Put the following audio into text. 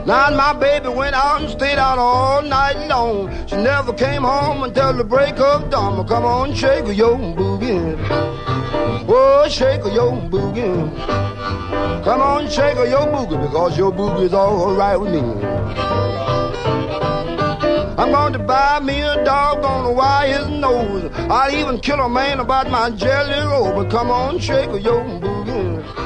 Now my baby went out and stayed out all night long. She never came home until the break of dawn. Well, come on, shake your boogie. Oh, shake your boogie. Come on, shake your boogie, because your boogie is all right with me. I'm going to buy me a dog, gonna wire his nose. I'll even kill a man about my jelly roll. But come on, shake your boogie.